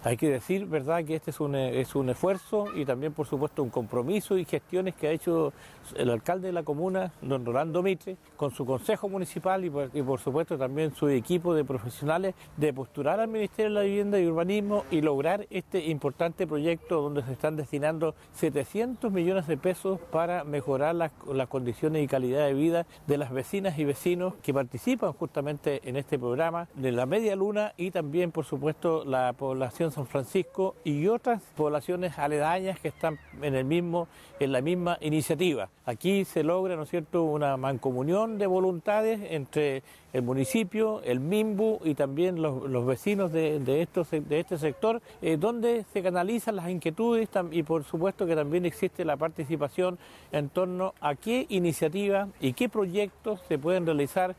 Hay que decir, ¿verdad?, que este es un esfuerzo y también, por supuesto, un compromiso y gestiones que ha hecho el alcalde de la comuna, don Rolando Mitre, con su consejo municipal y por supuesto, también su equipo de profesionales, de postular al Ministerio de la Vivienda y Urbanismo y lograr este importante proyecto donde se están destinando 700 millones de pesos para mejorar las condiciones y calidad de vida de las vecinas y vecinos que participan justamente en este programa de la Media Luna y también, por supuesto, la población San Francisco y otras poblaciones aledañas que están en la misma iniciativa. Aquí se logra, ¿no es cierto?, una mancomunión de voluntades entre el municipio, el MIMBU y también los vecinos de este sector, donde se canalizan las inquietudes y por supuesto que también existe la participación en torno a qué iniciativas y qué proyectos se pueden realizar